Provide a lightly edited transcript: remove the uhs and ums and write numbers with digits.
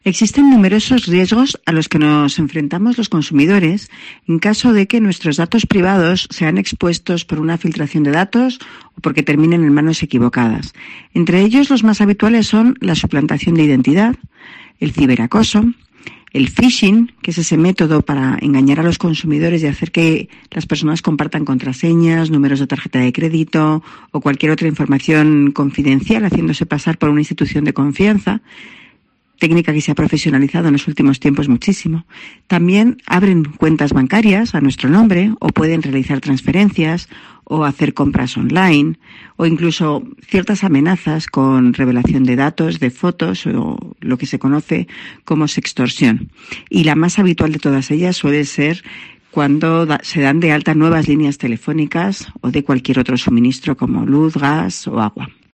Existen numerosos riesgos a los que nos enfrentamos los consumidores en caso de que nuestros datos privados sean expuestos por una filtración de datos o porque terminen en manos equivocadas. Entre ellos, los más habituales son la suplantación de identidad, el ciberacoso, el phishing, que es ese método para engañar a los consumidores y hacer que las personas compartan contraseñas, números de tarjeta de crédito o cualquier otra información confidencial, haciéndose pasar por una institución de confianza, técnica que se ha profesionalizado en los últimos tiempos muchísimo. También abren cuentas bancarias a nuestro nombre o pueden realizar transferencias o hacer compras online o incluso ciertas amenazas con revelación de datos, de fotos o lo que se conoce como sextorsión. Y la más habitual de todas ellas suele ser cuando se dan de alta nuevas líneas telefónicas o de cualquier otro suministro como luz, gas o agua.